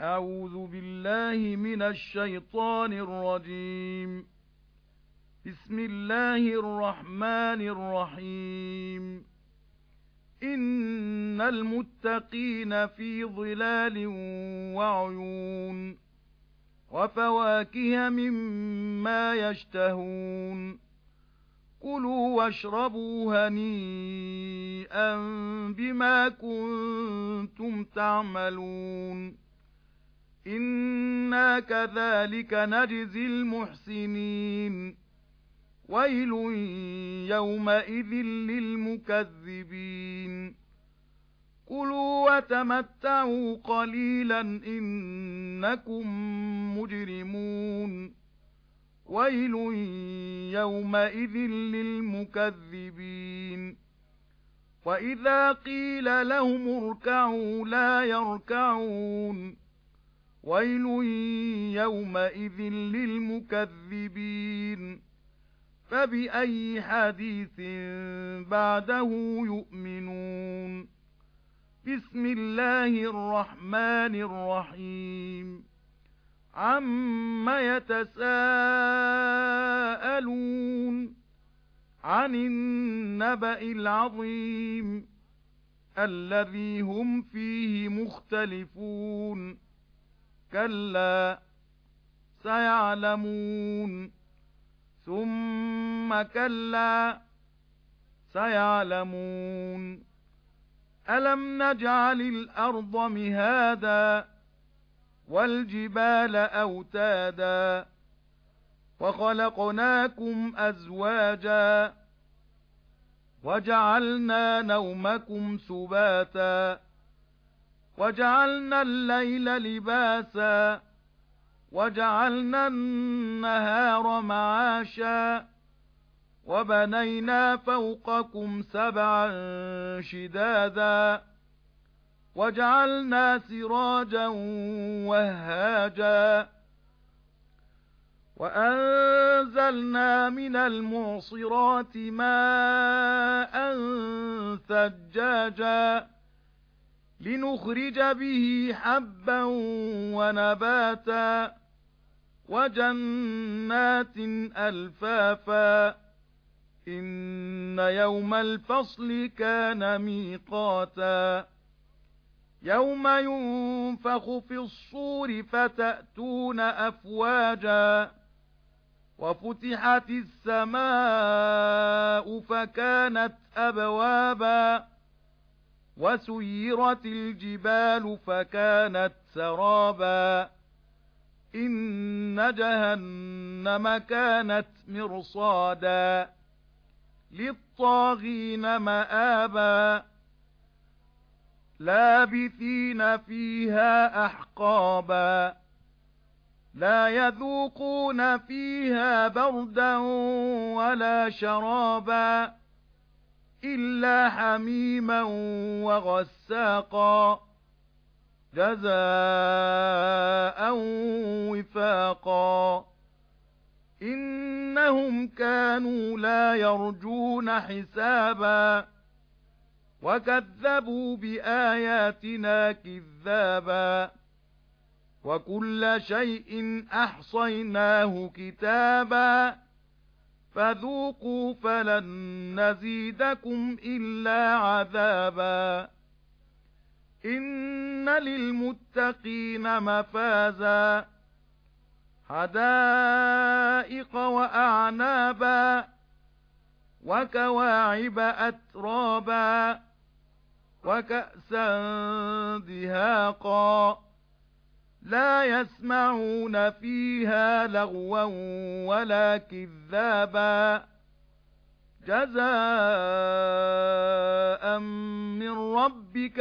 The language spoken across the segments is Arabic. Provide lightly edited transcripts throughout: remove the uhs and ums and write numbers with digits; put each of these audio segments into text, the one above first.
أعوذ بالله من الشيطان الرجيم. بسم الله الرحمن الرحيم. إن المتقين في ظلال وعيون وفواكه مما يشتهون كلوا واشربوا هنيئا بما كنتم تعملون إنا كذلك نجزي المحسنين ويل يومئذ للمكذبين كلوا وتمتعوا قليلا إنكم مجرمون ويل يومئذ للمكذبين وإذا قيل لهم اركعوا لا يركعون ويل يومئذ للمكذبين فبأي حديث بعده يؤمنون بسم الله الرحمن الرحيم عَمَّ يتساءلون عن النبأ العظيم الذي هم فيه مختلفون كلا سيعلمون ثم كلا سيعلمون ألم نجعل الأرض مهادا والجبال أوتادا وخلقناكم أزواجا وجعلنا نومكم سباتا وجعلنا الليل لباسا وجعلنا النهار معاشا وبنينا فوقكم سبعا شدادا وجعلنا سراجا وهاجا وأنزلنا من المعصرات ماء ثجاجا لنخرج به حبا ونباتا وجنات ألفافا إن يوم الفصل كان ميقاتا يوم ينفخ في الصور فتأتون أفواجا وفتحت السماء فكانت أبوابا وسيرت الجبال فكانت سرابا إن جهنم كانت مرصادا للطاغين مآبا لابثين فيها أحقابا لا يذوقون فيها بردا ولا شرابا إلا حميما وغساقا جزاء وفاقا إنهم كانوا لا يرجون حسابا وكذبوا بآياتنا كذابا وكل شيء أحصيناه كتابا فذوقوا فلن نزيدكم إلا عذابا إن للمتقين مفازا حدائق وأعنابا وكواعب أترابا وكأسا دهاقا لا يسمعون فيها لغوا ولا كذابا جزاء من ربك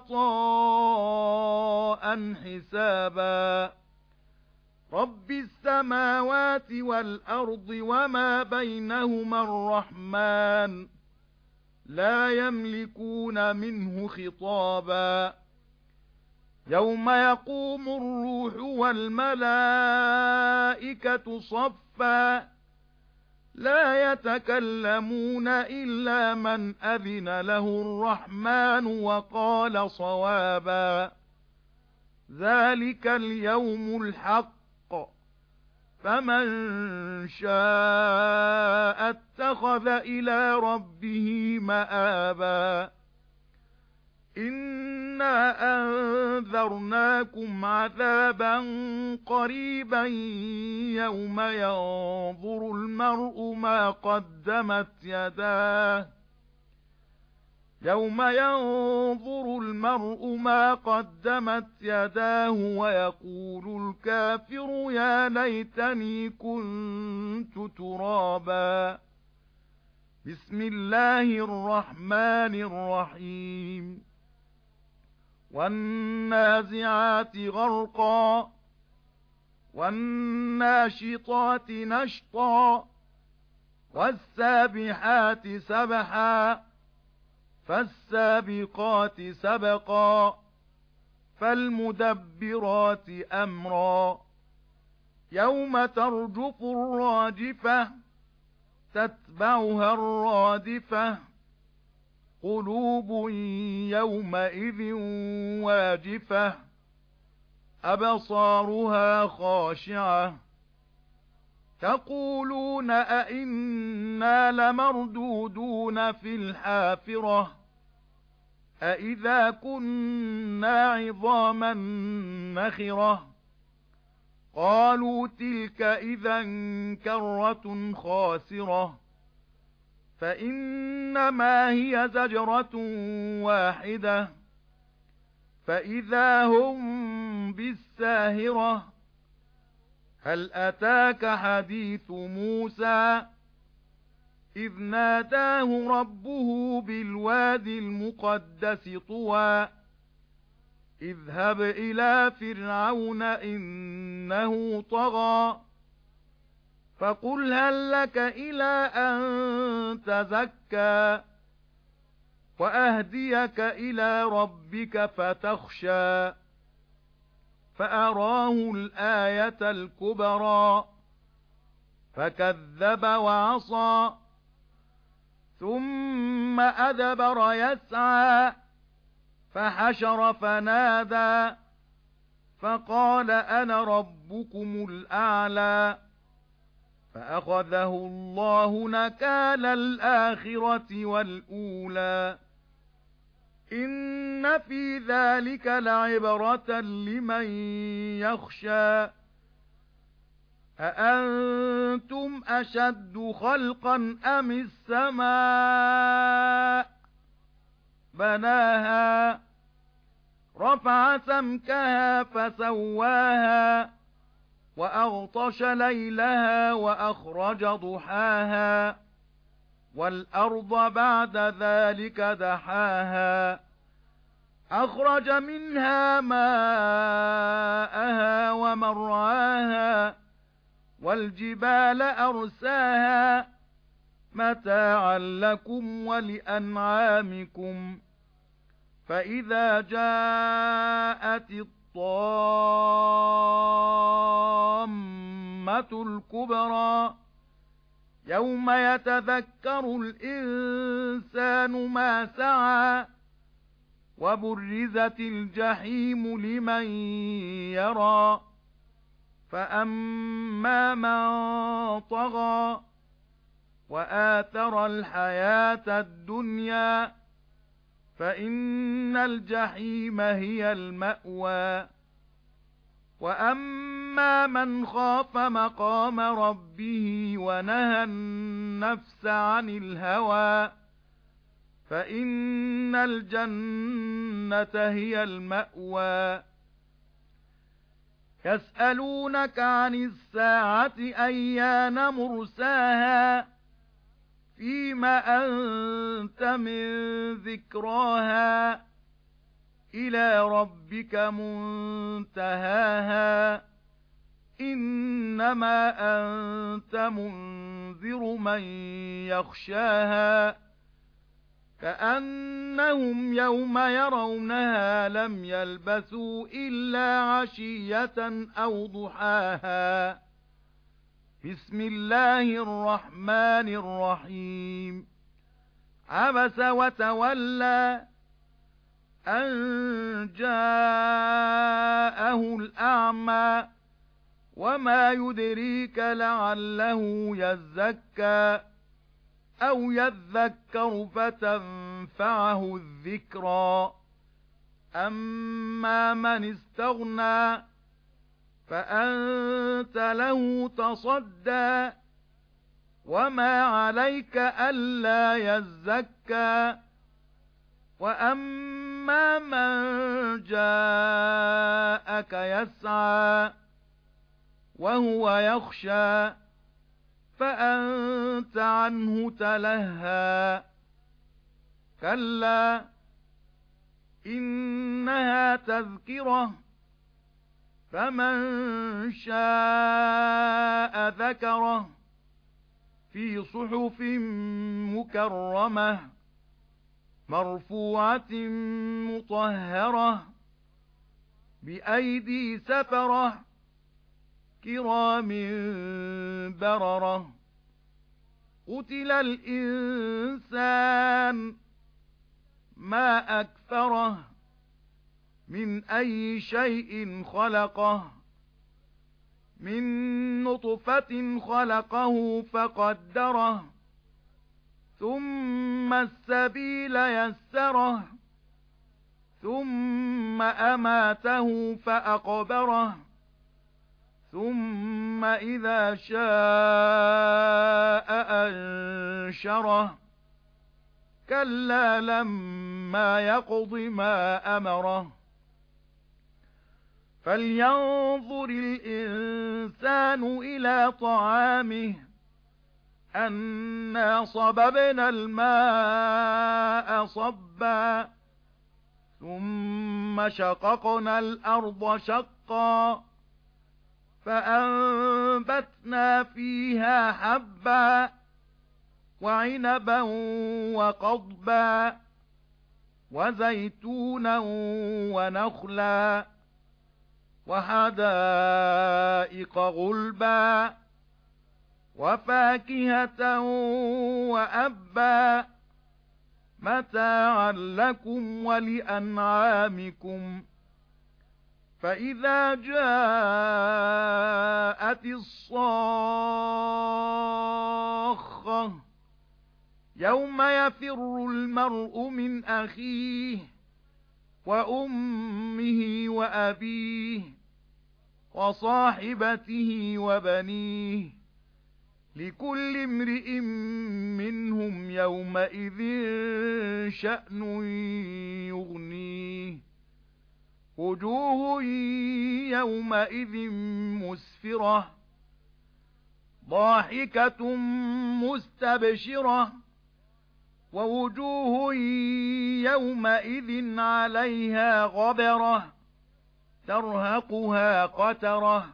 عطاء حسابا رب السماوات والأرض وما بينهما الرحمن لا يملكون منه خطابا يوم يقوم الروح والملائكة صفا لا يتكلمون إلا من أذن له الرحمن وقال صوابا ذَلِكَ الْيَوْمُ الْحَقُّ فَمَن شَاءَ اتَّخَذَ إِلَى رَبِّهِ مَآبًا إِنَّا أَنذَرْنَاكُمْ عَذَابًا قَرِيبًا يَوْمَ يَنظُرُ الْمَرْءُ مَا قَدَّمَتْ يَدَاهُ وَيَقُولُ الْكَافِرُ يَا لَيْتَنِي كُنتُ تُرَابًا بسم الله الرحمن الرحيم وَالنَّازِعَاتِ غَرْقًا وَالنَّاشِطَاتِ نَشْطًا وَالسَّابِحَاتِ سَبْحًا فَالسَّابِقَاتِ سَبْقًا فَالْمُدَبِّرَاتِ أَمْرًا يَوْمَ تَرْجُفُ الرَّاجِفَةُ تَتْبَعُهَا الرَّادِفَةُ قُلُوبٌ يَوْمَئِذٍ وَاجِفَةٌ أَبْصَارُهَا خَاشِعَةٌ تَقُولُونَ أَإِنَّا لَمَرْدُودُونَ فِي الْحَافِرَةِ أَإِذَا كُنَّا عِظَامًا نَخِرَةً قَالُوا تِلْكَ إِذًا كَرَّةٌ خَاسِرَةٌ فَإِنَّمَا هِيَ زَجْرَةٌ وَاحِدَةٌ فَإِذَا هُمْ بِالسَّاهِرَةِ هَلْ أَتَاكَ حَدِيثُ مُوسَى إِذْ نَادَاهُ رَبُّهُ بِالْوَادِ الْمُقَدَّسِ طُوًى اذْهَبْ إِلَى فِرْعَوْنَ إِنَّهُ طَغَى فَقُلْ هَل لَّكَ إِلَى أَن تَزَكَّىٰ وَأَهْدِيَكَ إِلَى رَبِّكَ فَتَخْشَىٰ فَأَرَاهُ الْآيَةَ الْكُبْرَى فَكَذَّبَ وَعَصَىٰ ثُمَّ أَدْبَرَ يَسْعَىٰ فَحَشَرَ فَنَادَىٰ فَقَالَ أَنَا رَبُّكُمُ الْأَعْلَىٰ فَأَخَذَهُ اللَّهُ نَكَالَ الْآخِرَةِ وَالْأُولَىٰ إِنَّ فِي ذَلِكَ لَعِبْرَةً لِمَن يَخْشَىٰ أَأَنتُمْ أَشَدُّ خَلْقًا أَمِ السَّمَاءُ بَنَاهَا رَفَعَ سَمْكَهَا فَسَوَّاهَا وَأَغْطَشَ لَيْلَهَا وَأَخْرَجَ ضُحَاهَا وَالْأَرْضَ بَعْدَ ذَلِكَ دَحَاهَا أَخْرَجَ مِنْهَا مَاءَهَا وَمَرْعَاهَا وَالْجِبَالَ أَرْسَاهَا مَتَاعًا لَكُمْ وَلِأَنْعَامِكُمْ فَإِذَا جَاءَتِ الطَّامَّةُ الْكُبْرَى يَوْمَ يَتَذَكَّرُ الْإِنسَانُ مَا سَعَىٰ وَبُرِّزَتِ الْجَحِيمُ لِمَن يَرَىٰ فَأَمَّا مَن طَغَىٰ وَآثَرَ الْحَيَاةَ الدُّنْيَا فَإِنَّ الْجَحِيمَ هِيَ الْمَأْوَىٰ وَأَمَّا مَنْ خَافَ مَقَامَ رَبِّهِ وَنَهَى النَّفْسَ عَنِ الْهَوَىٰ فَإِنَّ الْجَنَّةَ هِيَ الْمَأْوَىٰ يَسْأَلُونَكَ عَنِ السَّاعَةِ أَيَّانَ مُرْسَاهَا فِيمَ أَنْتَ مِنْ ذِكْرَاهَا إِلَى رَبِّكَ مُنْتَهَاهَا إِنَّمَا أَنْتَ مُنْذِرُ مَنْ يَخْشَاهَا كَأَنَّهُمْ يَوْمَ يَرَوْنَهَا لَمْ يَلْبَثُوا إِلَّا عَشِيَّةً أَوْ ضُحَاهَا بسم الله الرحمن الرحيم عبس وتولى أن جاءه يَرَاهُ الْأَعْمَى وَمَا يُدْرِيكَ لَعَلَّهُ يَزَّكَّى أَوْ يَذَّكَّرُ فَتَنفَعَهُ الذِّكْرَى أَمَّا مَنِ اسْتَغْنَى فَأَنْتَ لَهُ تَصَدَّى وَمَا عَلَيْكَ أَلَّا يَزَّكَّى وَأَمَّا مَنْ جَاءَكَ يَسْعَى وَهُوَ يَخْشَى فَأَنْتَ عَنْهُ تَلَهَّى كَلَّا إِنَّهَا تَذْكِرَةٌ فَمَنْ شَاءَ ذَكَرَهُ فِي صُحُفٍ مُكَرَّمَةٍ مَرْفُوعَةٍ مُطَهَّرَةٍ بِأَيْدِي سَفَرَةٍ كِرَامٍ بَرَرَةٍ قُتِلَ الْإِنسَانُ مَا أَكْفَرَهُ مِنْ أَيِّ شَيْءٍ خَلَقَهُ مِنْ نُطْفَةٍ خَلَقَهُ فَقَدَّرَهُ ثُمَّ السَّبِيلَ يَسَّرَهُ ثُمَّ أَمَاتَهُ فَأَقْبَرَهُ ثُمَّ إِذَا شَاءَ أَنشَرَهُ كَلَّا لَمَّا يَقْضِ مَا أَمَرَهُ فَلْيَنظُرِ الْإِنسَانُ إِلَى طَعَامِهِ أَنَّا صَبَبْنَا الْمَاءَ صَبًّا ثُمَّ شَقَقْنَا الْأَرْضَ شَقًّا فَأَنبَتْنَا فِيهَا حَبًّا وَعِنَبًا وَقَضْبًا وَزَيْتُونًا وَنَخْلًا وَحَدَائِقَ غُلْبًا وَفَاكِهَةً وَأَبًّا مَتَاعًا لَكُمْ وَلِأَنْعَامِكُمْ فَإِذَا جَاءَتِ الصَّاخَّةُ يَوْمَ يَفِرُّ الْمَرْءُ مِنْ أَخِيهِ وَأُمِّهِ وَأَبِيهِ وَصَاحِبَتِهِ وَبَنِيهِ لِكُلِّ امْرِئٍ مِّنْهُمْ يَوْمَئِذٍ شَأْنٌ يُغْنِيهِ وُجُوهٌ يَوْمَئِذٍ مُسْفِرَةٌ ضَاحِكَةٌ مُسْتَبْشِرَةٌ وَوُجُوهٌ يَوْمَئِذٍ عَلَيْهَا غَبَرَةٌ تَرْهَقُهَا قَتَرَةٌ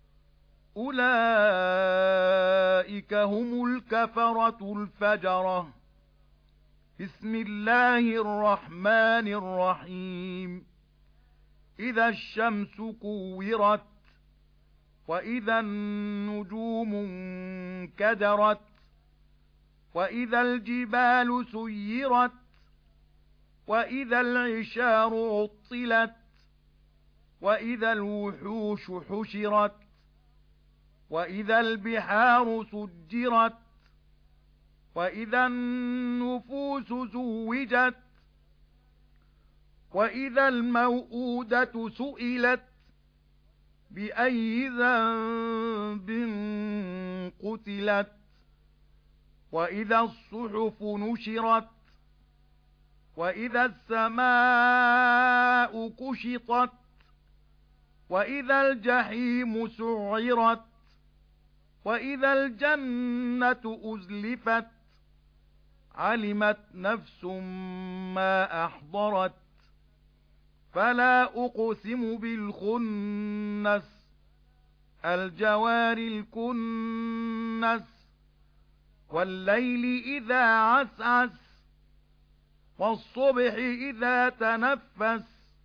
أُولَئِكَ هُمُ الْكَفَرَةُ الْفَجَرَةُ بسم الله الرحمن الرحيم إذا الشمس كورت وإذا النجوم انكدرت وإذا الجبال سيرت وإذا العشار عطلت وإذا الوحوش حشرت وإذا البحار سجرت وإذا النفوس زوجت وإذا الموءودة سئلت بأي ذنب قتلت وإذا الصحف نشرت وإذا السماء كشطت وإذا الجحيم سعرت وإذا الجنة أزلفت علمت نفس ما أحضرت فلا أقسم بالخنس الجوار الكنس والليل إذا عسعس والصبح إذا تنفس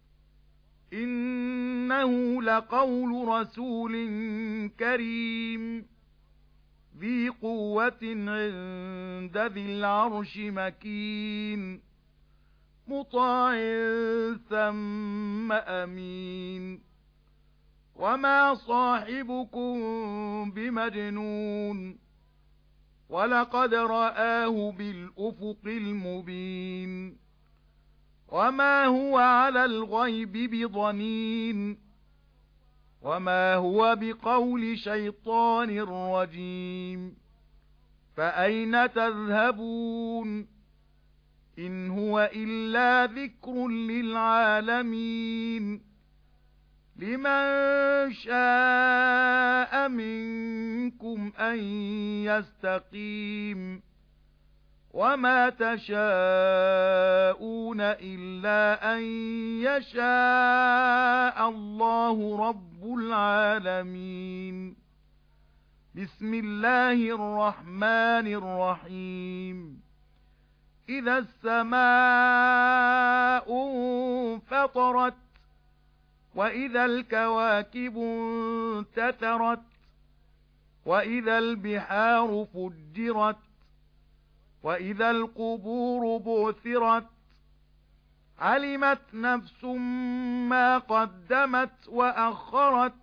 إنه لقول رسول كريم ذي قوة عند ذي العرش مكين مطاع ثم أمين وما صاحبكم بمجنون ولقد رآه بالأفق المبين وما هو على الغيب بضنين وما هو بقول شيطان رجيم فأين تذهبون إن هو إلا ذكر للعالمين لمن شاء منكم أن يستقيم وما تشاءون إلا أن يشاء الله رب العالمين بسم الله الرحمن الرحيم إذا السماء انفطرت وإذا الكواكب انتثرت وإذا البحار فجرت وإذا القبور بعثرت علمت نفس ما قدمت وأخرت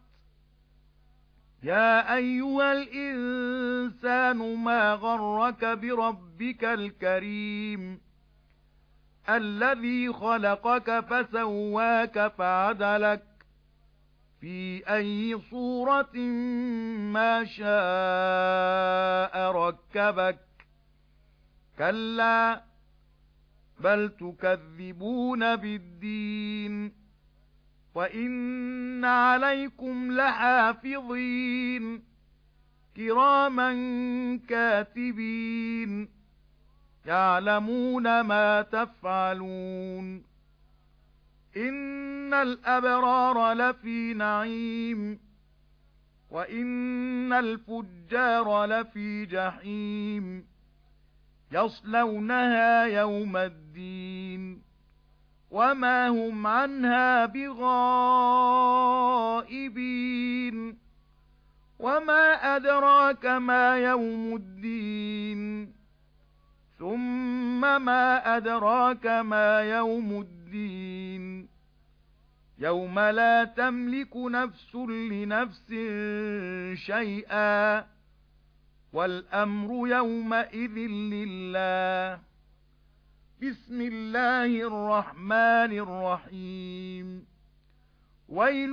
يا أيها الإنسان ما غرك بربك الكريم الذي خلقك فسواك فعدلك في أي صورة ما شاء ركبك كلا بل تكذبون بالدين وإن عليكم لحافظين كراما كاتبين يعلمون ما تفعلون إن الأبرار لفي نعيم وإن الفجار لفي جحيم يصلونها يوم الدين وما هم عنها بغائبين وما أدراك ما يوم الدين ثم ما أدراك ما يوم الدين يوم لا تملك نفس لنفس شيئا والأمر يومئذ لله بسم الله الرحمن الرحيم ويل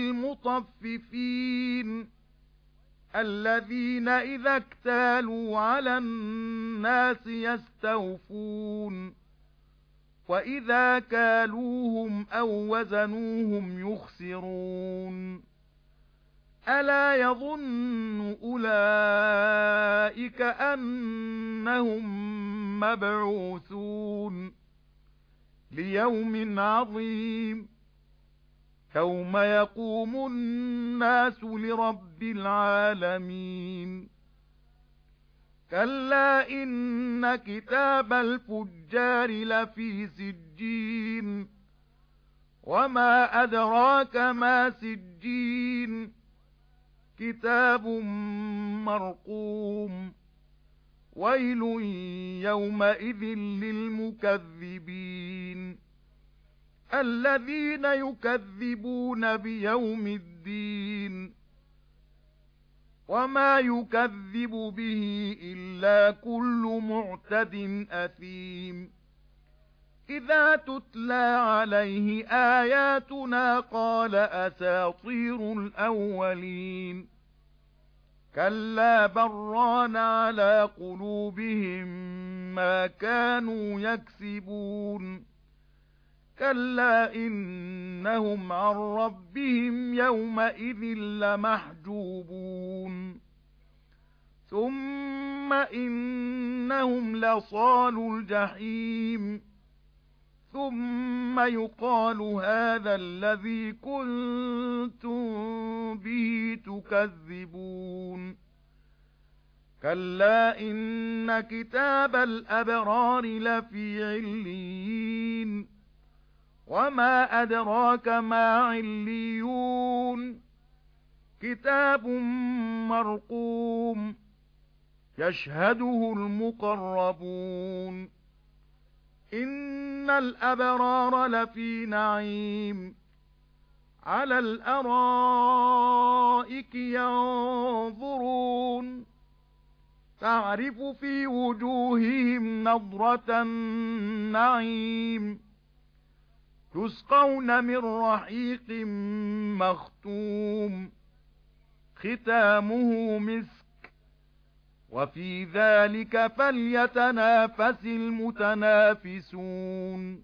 للمطففين الذين إذا اكتالوا على الناس يستوفون وإذا كالوهم أو وزنوهم يخسرون ألا يظن أولئك أنهم مبعوثون ليوم عظيم يوم يقوم الناس لرب العالمين كلا إن كتاب الفجار لفي سجين وما أدراك ما سجين كتاب مرقوم ويل يومئذ للمكذبين الذين يكذبون بيوم الدين وما يكذب به إلا كل معتد أثيم إذا تتلى عليه آياتنا قال أساطير الأولين كلا بران على قلوبهم ما كانوا يكسبون كلا إنهم عن ربهم يومئذ لمحجوبون ثم إنهم لصالو الجحيم ثم يقال هذا الذي كنتم به تكذبون كلا إن كتاب الأبرار لفي عليين وما أدراك ما عليون كتاب مرقوم يشهده المقربون إن الأبرار لفي نعيم عَلَى الْأَرَائِكِ يَنظُرُونَ تَعْرِفُ فِي وُجُوهِهِمْ نَضْرَةَ النَّعِيمِ يُسْقَوْنَ مِنْ رَحِيقٍ مَخْتُومٍ خِتَامُهُ مِسْكٌ وَفِي ذَلِكَ فَلْيَتَنَافَسِ الْمُتَنَافِسُونَ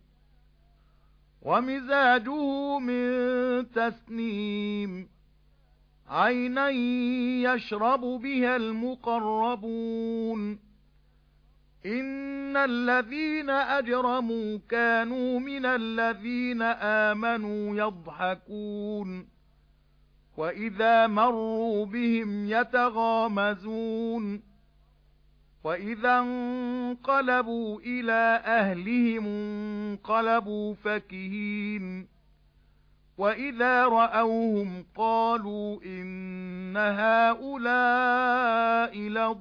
وَمِزَاجُهُ مِنْ تَسْنِيمٍ عَيْنًا يَشْرَبُ بِهَا الْمُقَرَّبُونَ إِنَّ الَّذِينَ أَجْرَمُوا كَانُوا مِنَ الَّذِينَ آمَنُوا يَضْحَكُونَ وَإِذَا مَرُّوا بِهِمْ يَتَغَامَزُونَ وَإِذَا انقَلَبُوا إِلَى أَهْلِهِمْ انقَلَبُوا فَكِهِينَ وَإِذَا رَأَوْهُمْ قَالُوا إِنَّ هَؤُلَاءِ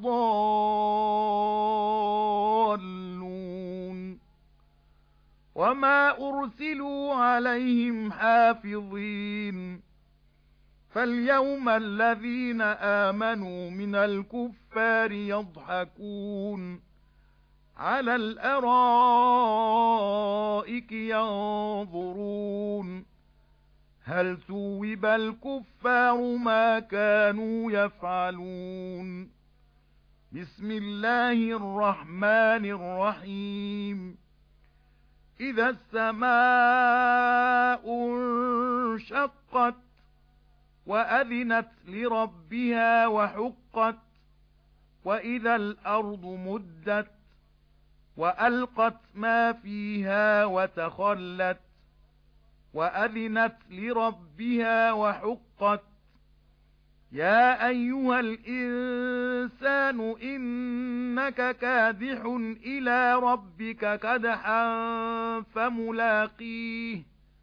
لَضَالُّونَ وَمَا أُرْسِلُوا عَلَيْهِمْ حَافِظِينَ فَالْيَوْمَ الَّذِينَ آمَنُوا مِنَ الْكُفَّارِ يَضْحَكُونَ عَلَى الْأَرَائِكِ يَنظُرُونَ هَلْ ثُوِّبَ الْكُفَّارُ مَا كَانُوا يَفْعَلُونَ بِسْمِ اللَّهِ الرَّحْمَنِ الرَّحِيمِ إِذَا السَّمَاءُ انشَقَّتْ وَأَذِنَتْ لِرَبِّهَا وَحُقَّتْ وَإِذَا الْأَرْضُ مُدَّتْ وَأَلْقَتْ مَا فِيهَا وَتَخَلَّتْ وَأَذِنَتْ لِرَبِّهَا وَحُقَّتْ يَا أَيُّهَا الْإِنسَانُ إِنَّكَ كَادِحٌ إِلَى رَبِّكَ كَدْحًا فَمُلَاقِيهِ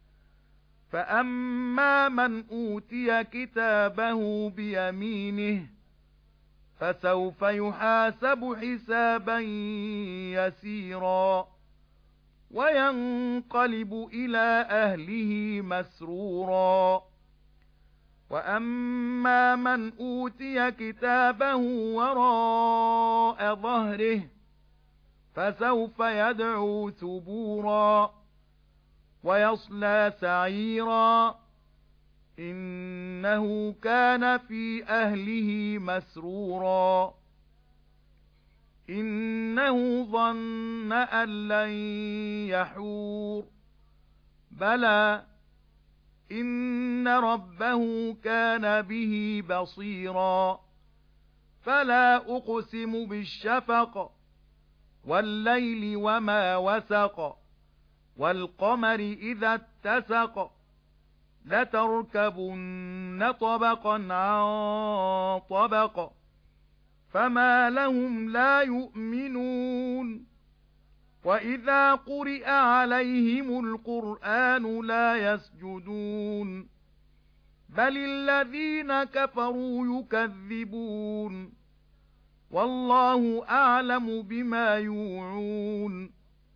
فَأَمَّا مَنْ أُوتِيَ كِتَابَهُ بِيَمِينِهِ فَسَوْفَ يُحَاسَبُ حِسَابًا يَسِيرًا وَيَنقَلِبُ إِلَى أَهْلِهِ مَسْرُورًا وَأَمَّا مَنْ أُوتِيَ كِتَابَهُ وَرَاءَ ظَهْرِهِ فَسَوْفَ يَدْعُو ثُبُورًا وَيَصْلَى سَعِيرًا إِنَّهُ كَانَ فِي أَهْلِهِ مَسْرُورًا إِنَّهُ ظَنَّ أَن لَّن يَحُورَ بَلَى إِنَّ رَبَّهُ كَانَ بِهِ بَصِيرًا فَلَا أُقْسِمُ بِالشَّفَقِ وَاللَّيْلِ وَمَا وَسَقَ وَالْقَمَرِ إِذَا اتَّسَقَ لَتَرْكَبُنَّ طَبَقًا عَن طَبَقٍ فَمَا لَهُمْ لَا يُؤْمِنُونَ وَإِذَا قُرِئَ عَلَيْهِمُ الْقُرْآنُ لَا يَسْجُدُونَ بَلِ الَّذِينَ كَفَرُوا يُكَذِّبُونَ وَاللَّهُ أَعْلَمُ بِمَا يُوعُونَ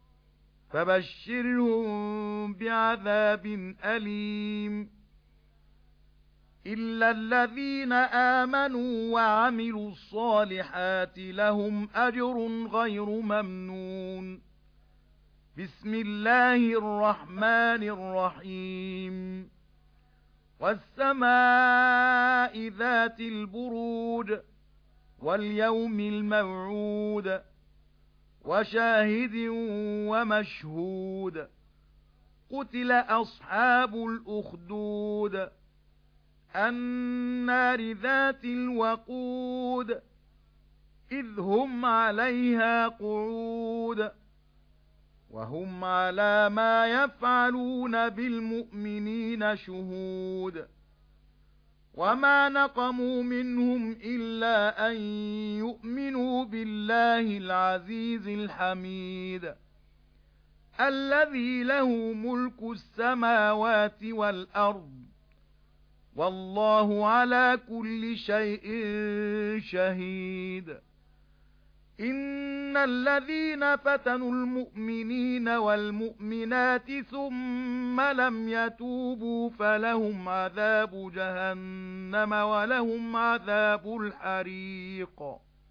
فَبَشِّرْهُم بِعَذَابٍ أَلِيمٍ إِلَّا الَّذِينَ آمَنُوا وَعَمِلُوا الصَّالِحَاتِ لَهُمْ أَجْرٌ غَيْرُ مَمْنُونٍ بِسْمِ اللَّهِ الرَّحْمَنِ الرَّحِيمِ وَالسَّمَاءِ ذَاتِ الْبُرُوجِ وَالْيَوْمِ الْمَوْعُودِ وَشَاهِدٍ وَمَشْهُودٍ قُتِلَ أَصْحَابُ الْأُخْدُودِ النَّارِ ذَاتِ الْوَقُودِ إِذْ هُمْ عَلَيْهَا قُعُودٌ وَهُمْ عَلَى مَا يَفْعَلُونَ بِالْمُؤْمِنِينَ شُهُودٌ وَمَا نَقَمُوا مِنْهُمْ إِلَّا أَن يُؤْمِنُوا بِاللَّهِ الْعَزِيزِ الْحَمِيدِ الَّذِي لَهُ مُلْكُ السَّمَاوَاتِ وَالْأَرْضِ وَاللَّهُ عَلَى كُلِّ شَيْءٍ شَهِيدٌ إِنَّ الَّذِينَ فَتَنُوا الْمُؤْمِنِينَ وَالْمُؤْمِنَاتِ ثُمَّ لَمْ يَتُوبُوا فَلَهُمْ عَذَابُ جَهَنَّمَ وَلَهُمْ عَذَابُ الْحَرِيقِ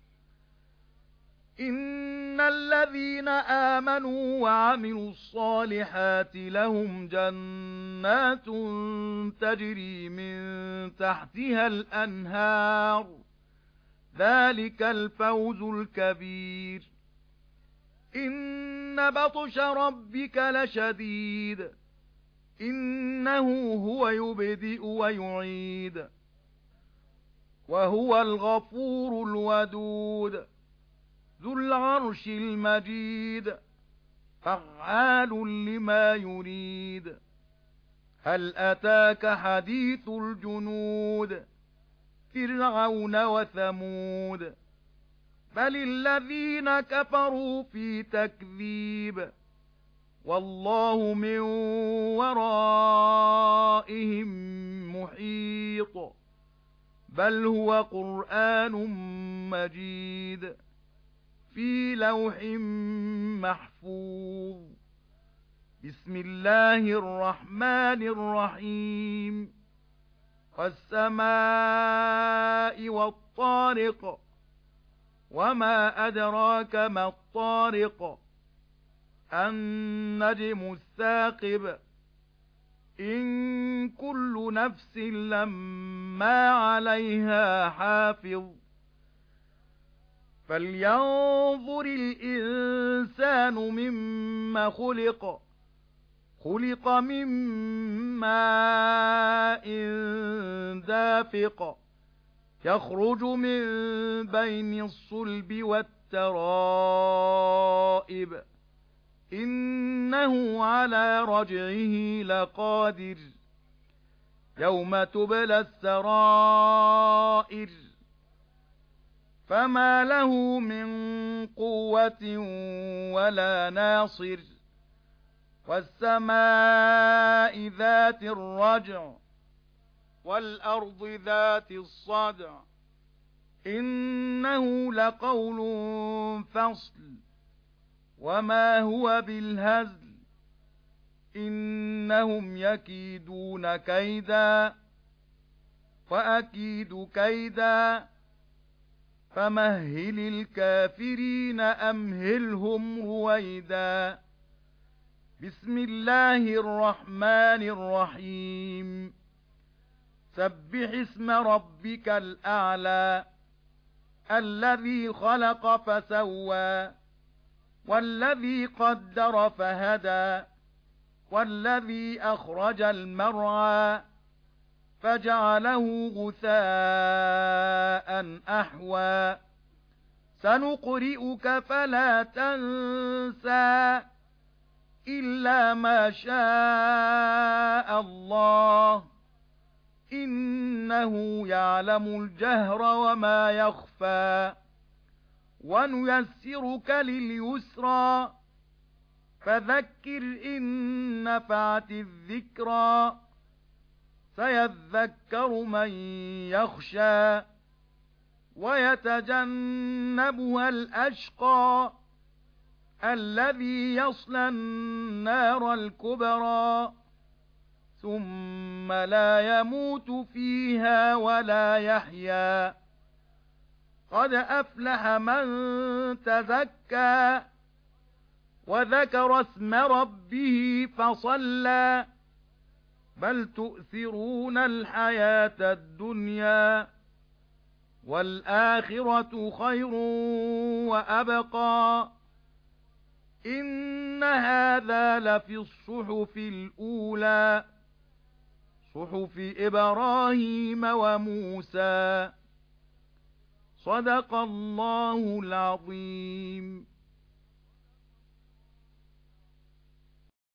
إِنَّ الَّذِينَ آمَنُوا وَعَمِلُوا الصَّالِحَاتِ لَهُمْ جَنَّاتٌ تَجْرِي مِن تَحْتِهَا الْأَنْهَارُ ذَلِكَ الْفَوْزُ الْكَبِيرُ إِنَّ بَطْشَ رَبِّكَ لَشَدِيدٌ إِنَّهُ هُوَ يُبْدِئُ وَيُعِيدُ وَهُوَ الْغَفُورُ الْوَدُودُ ذُو الْعَرْشِ الْمَجِيدُ فَعَّالٌ لِّمَا يُرِيدُ هَلْ أَتَاكَ حَدِيثُ الْجُنُودِ فِرْعَوْنَ وَثَمُودَ بَلِ الَّذِينَ كَفَرُوا فِي تَكْذِيبٍ وَاللَّهُ مِن وَرَائِهِم مُحِيطٌ بَلْ هُوَ قُرْآنٌ مَّجِيدٌ فِي لَوْحٍ مَّحْفُوظٍ بِسْمِ اللَّهِ الرَّحْمَنِ الرَّحِيمِ وَالسَّمَاءِ وَالطَّارِقِ وَمَا أَدْرَاكَ مَا الطَّارِقُ النَّجْمُ الثَّاقِبُ إِن كُلُّ نَفْسٍ لَّمَّا عَلَيْهَا حَافِظٌ فَلْيَنظُرِ الْإِنسَانُ مِمَّ خُلِقَ خُلِقَ مِن مَّاءٍ دَافِقٍ يَخْرُجُ مِن بَيْنِ الصُّلْبِ وَالتَّرَائِبِ إِنَّهُ عَلَى رَجْعِهِ لَقَادِرٌ يَوْمَ تُبْلَى السَّرَائِرُ فَمَا لَهُ مِن قُوَّةٍ وَلَا نَاصِرٍ وَالسَّمَاءِ ذَاتِ الرَّجْعِ وَالْأَرْضِ ذَاتِ الصَّدْعِ إِنَّهُ لَقَوْلٌ فَصْلٌ وَمَا هُوَ بِالْهَزْلِ إِنَّهُمْ يَكِيدُونَ كَيْدًا وَأَكِيدُ كَيْدًا فَمَهِّلِ الْكَافِرِينَ أَمْهِلْهُمْ رُوَيْدًا بِسْمِ اللَّهِ الرَّحْمَنِ الرَّحِيمِ سَبِّحِ اسْمَ رَبِّكَ الْأَعْلَى الَّذِي خَلَقَ فَسَوَّى وَالَّذِي قَدَّرَ فَهَدَى وَالَّذِي أَخْرَجَ الْمَرْعَى فَجَعَلَهُ غُثَاءً أَحْوَى سَنُقْرِئُكَ فَلَا تَنسَى إِلَّا مَا شَاءَ اللَّهُ إِنَّهُ يَعْلَمُ الْجَهْرَ وَمَا يَخْفَى وَنُيَسِّرُكَ لِلْيُسْرَى فَذَكِّرْ إِن نَّفَعَتِ الذِّكْرَى سَيَذَّكَّرُ مَن يَخْشَى وَيَتَجَنَّبُهَا الْأَشْقَى الَّذِي يَصْلَى النَّارَ الْكُبْرَى ثُمَّ لَا يَمُوتُ فِيهَا وَلَا يَحْيَى قَدْ أَفْلَحَ مَن تَزَكَّى وَذَكَرَ اسْمَ رَبِّهِ فَصَلَّى بَلْ تُؤْثِرُونَ الْحَيَاةَ الدُّنْيَا وَالْآخِرَةُ خَيْرٌ وَأَبْقَى إِنَّ هَذَا لَفِي الصُّحُفِ الْأُولَى صُحُفِ إِبْرَاهِيمَ وَمُوسَى صَدَقَ اللَّهُ الْعَظِيمُ